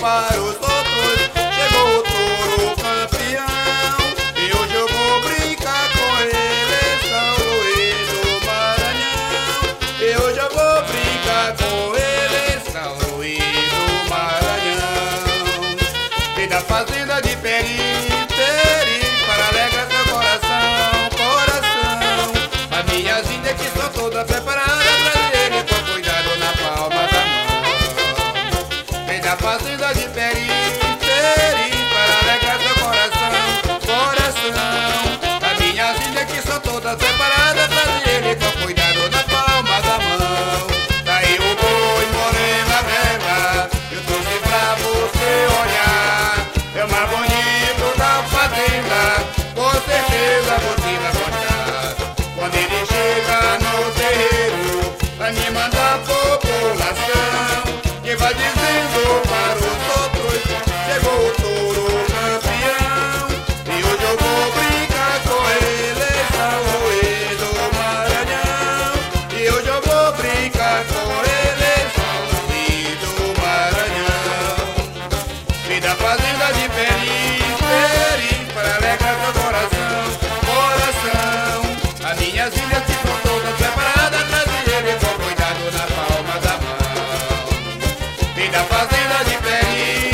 para os outros. Chegou o touro campeão e hoje eu vou brincar com ele, São Luís do Maranhão. E hoje eu vou brincar com ele, São Luís do Maranhão. E da fazenda de Peri, Peri, para alegrar seu coração, coração. As minhas índias que estão todas preparadas pra ele com cuidado na palma da mão. Vem da fazenda de Peri, Peri, para alegrar seu coração, coração. As minhas índias que são todas preparadas pra ele com cuidado na palma da mão. Daí o boi morena bela, eu trouxe pra você olhar. É o mais bonito da fazenda, com certeza você vai gostar. Quando ele chega no terreiro, vai me mandar população, que vai dizendo para os outros, chegou o touro campeão. E hoje eu vou brincar com ele, São Luís do Maranhão. E hoje eu vou brincar com ele, São Luís do Maranhão. E da fazenda de Peri, Peri, para alegrar seu coração, coração. As minhas ilhas que estão todas preparadas pra ele com cuidado na palma da mão. E da fazenda de Peri,